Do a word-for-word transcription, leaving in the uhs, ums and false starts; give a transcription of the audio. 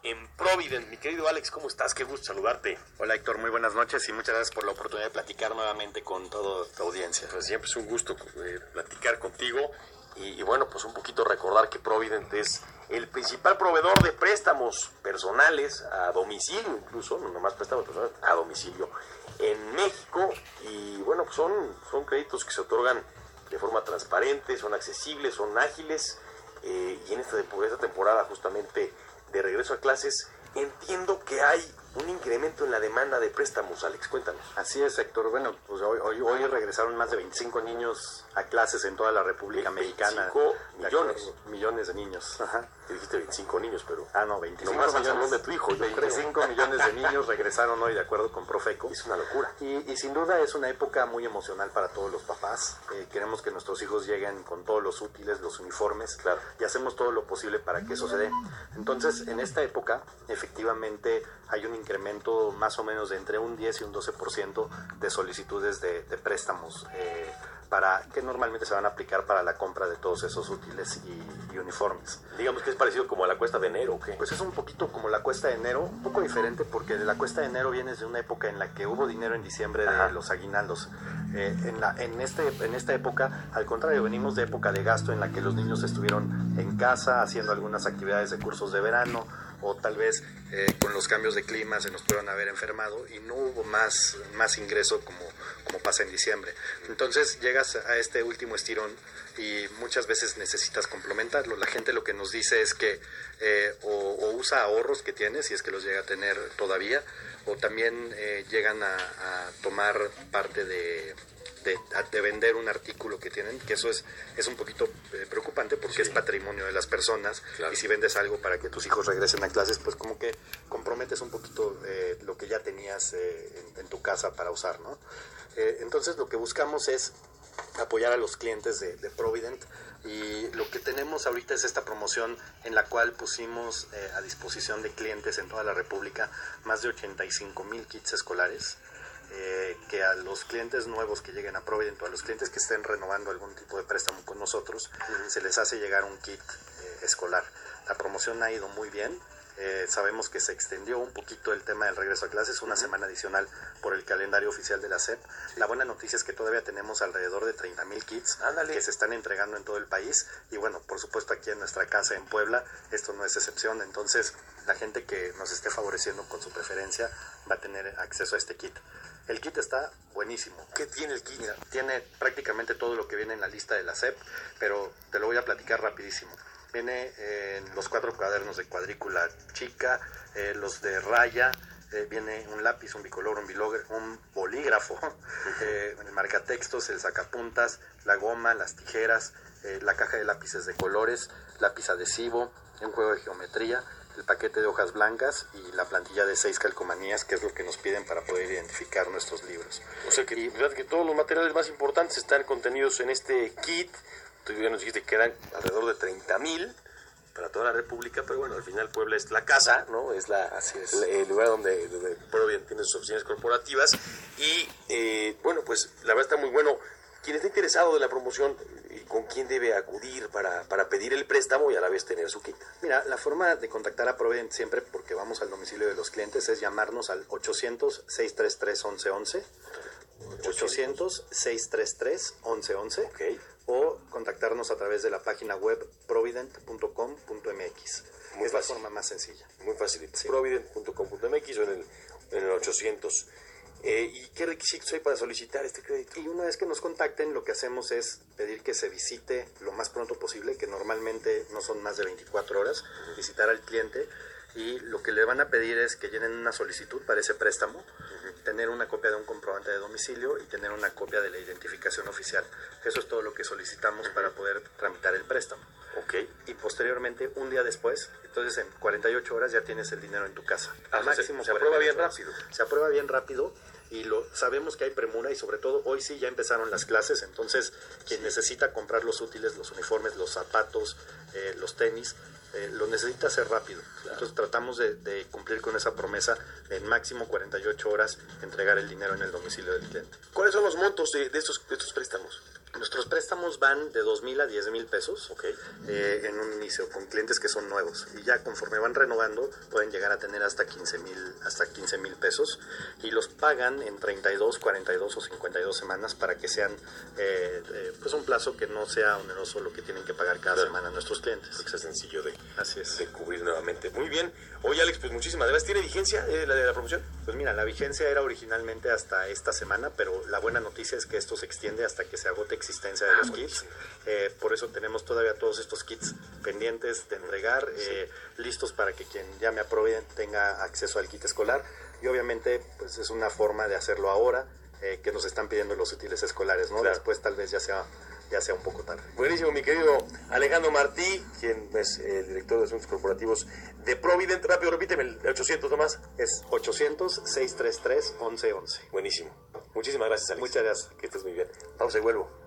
en Provident. Mi querido Alex, ¿cómo estás? Qué gusto saludarte. Hola Héctor, muy buenas noches y muchas gracias por la oportunidad de platicar nuevamente con toda tu audiencia. Pues siempre es un gusto eh, platicar contigo y, y bueno, pues un poquito recordar que Provident es el principal proveedor de préstamos personales a domicilio, incluso, no nomás préstamos personales, a domicilio en México. Y bueno, pues son, son créditos que se otorgan de forma transparente, son accesibles, son ágiles. Eh, y en esta, esta temporada justamente de regreso a clases, entiendo que hay un incremento en la demanda de préstamos. Alex, cuéntanos. Así es, Héctor. Bueno, pues hoy, hoy, hoy regresaron más de veinticinco niños a clases en toda la República Mexicana. veinticinco millones. De millones de niños. Ajá. Te dijiste veinticinco niños, pero... Ah, no, veinticinco nomás millones de tu hijo, yo veinticinco creo. millones de niños regresaron hoy de acuerdo con Profeco. Es una locura. Y, y sin duda es una época muy emocional para todos los papás. Eh, queremos que nuestros hijos lleguen con todos los útiles, los uniformes. Claro. Y hacemos todo lo posible para que eso se dé. Entonces, en esta época, efectivamente, hay un incremento más o menos de entre un diez y un doce por ciento de solicitudes de, de préstamos eh, para que normalmente se van a aplicar para la compra de todos esos útiles y, y uniformes. Digamos que es parecido como a la cuesta de enero, ¿o qué? Pues es un poquito como la cuesta de enero, un poco diferente porque de la cuesta de enero viene de una época en la que hubo dinero en diciembre de Ajá. los aguinaldos. Eh, en, la, en, este, en esta época, al contrario, venimos de época de gasto en la que los niños estuvieron en casa haciendo algunas actividades de cursos de verano, o tal vez eh, con los cambios de clima se nos pudieron haber enfermado y no hubo más, más ingreso como, como pasa en diciembre. Entonces llegas a este último estirón y muchas veces necesitas complementarlo. La gente lo que nos dice es que eh, o, o usa ahorros que tiene, si es que los llega a tener todavía, o también eh, llegan a, a tomar parte de... De, de vender un artículo que tienen, que eso es, es un poquito eh, preocupante porque sí. Es patrimonio de las personas, claro. Y si vendes algo para que tus hijos regresen a clases, pues como que comprometes un poquito eh, lo que ya tenías eh, en, en tu casa para usar, ¿no? Eh, entonces lo que buscamos es apoyar a los clientes de, de Provident, y lo que tenemos ahorita es esta promoción en la cual pusimos eh, a disposición de clientes en toda la República más de ochenta y cinco mil kits escolares. Eh, que a los clientes nuevos que lleguen a Provident o a los clientes que estén renovando algún tipo de préstamo con nosotros, uh-huh. Se les hace llegar un kit eh, escolar. La promoción ha ido muy bien. Eh, sabemos que se extendió un poquito el tema del regreso a clases, una uh-huh. semana adicional por el calendario oficial de la S E P. Sí. La buena noticia es que todavía tenemos alrededor de treinta mil kits Ándale. que se están entregando en todo el país, y bueno, por supuesto aquí en nuestra casa en Puebla esto no es excepción. Entonces la gente que nos esté favoreciendo con su preferencia va a tener acceso a este kit. El kit está buenísimo. ¿Qué tiene el kit? Mira, tiene prácticamente todo lo que viene en la lista de la S E P, pero te lo voy a platicar rapidísimo. Viene eh, en los cuatro cuadernos de cuadrícula chica, eh, los de raya, eh, viene un lápiz, un bicolor, un, bilog- un bolígrafo, eh, el marcatextos, el sacapuntas, la goma, las tijeras, eh, la caja de lápices de colores, lápiz adhesivo, un juego de geometría, el paquete de hojas blancas y la plantilla de seis calcomanías, que es lo que nos piden para poder identificar nuestros libros. O sea que, y, que todos los materiales más importantes están contenidos en este kit. Tú ya nos dijiste que eran alrededor de treinta mil para toda la República, pero bueno, al final Puebla es la casa, ¿no? Es la Así es. el, el lugar donde, donde Provident tiene sus oficinas corporativas. Y eh, bueno, pues la verdad está muy bueno. Quien esté interesado de la promoción, ¿con quién debe acudir para, para pedir el préstamo y a la vez tener su kit? Mira, la forma de contactar a Provident siempre, porque vamos al domicilio de los clientes, es llamarnos al ochocientos, seiscientos treinta y tres, once once, ochocientos, seiscientos treinta y tres, once once, okay. O contactarnos a través de la página web provident punto com punto m x. Muy es fácil. La forma más sencilla. Muy fácil, sí. provident punto com punto m x o en el, en el ochocientos. Eh, ¿Y qué requisitos hay para solicitar este crédito? Y una vez que nos contacten, lo que hacemos es pedir que se visite lo más pronto posible, que normalmente no son más de veinticuatro horas, uh-huh. visitar al cliente, y lo que le van a pedir es que llenen una solicitud para ese préstamo, uh-huh. tener una copia de un comprobante de domicilio y tener una copia de la identificación oficial. Eso es todo lo que solicitamos uh-huh. para poder tramitar el préstamo. Okay. Y posteriormente, un día después, entonces en cuarenta y ocho horas ya tienes el dinero en tu casa. Ah, máximo se, se aprueba bien horas. rápido. Se aprueba bien rápido. Y lo sabemos que hay premura, y sobre todo hoy sí ya empezaron las clases, entonces quien sí. necesita comprar los útiles, los uniformes, los zapatos, eh, los tenis, eh, lo necesita hacer rápido. Claro. Entonces tratamos de, de cumplir con esa promesa, en máximo cuarenta y ocho horas entregar el dinero en el domicilio del cliente. ¿Cuáles son los montos de, de, estos, de estos préstamos? Nuestros préstamos van de dos mil a diez mil pesos Okay. eh, en un inicio, con clientes que son nuevos. Y ya conforme van renovando, pueden llegar a tener hasta quince mil hasta quince mil pesos. Y los pagan en treinta y dos, cuarenta y dos o cincuenta y dos semanas para que sean eh, eh, pues un plazo que no sea oneroso lo que tienen que pagar cada Claro. semana nuestros clientes. Que sea sencillo de, Así es. de cubrir nuevamente. Muy bien. Oye, Alex, pues muchísimas gracias. ¿Tiene vigencia eh, la de la promoción? Pues mira, la vigencia era originalmente hasta esta semana, pero la buena noticia es que esto se extiende hasta que se agote existencia de los kits. Eh, por eso tenemos todavía todos estos kits pendientes de entregar, eh, listos para que quien llame a Provident tenga acceso al kit escolar. Y obviamente, pues es una forma de hacerlo ahora, eh, que nos están pidiendo los útiles escolares, ¿no? Claro. Después tal vez ya sea, ya sea un poco tarde. Buenísimo, mi querido Alejandro Martí, quien es el director de asuntos corporativos de Provident. Rápido, repíteme el ochocientos nomás. Es ochocientos, seiscientos treinta y tres, once once. Buenísimo. Muchísimas gracias, Alex. Muchas gracias. Que estés muy bien. Pausa y vuelvo.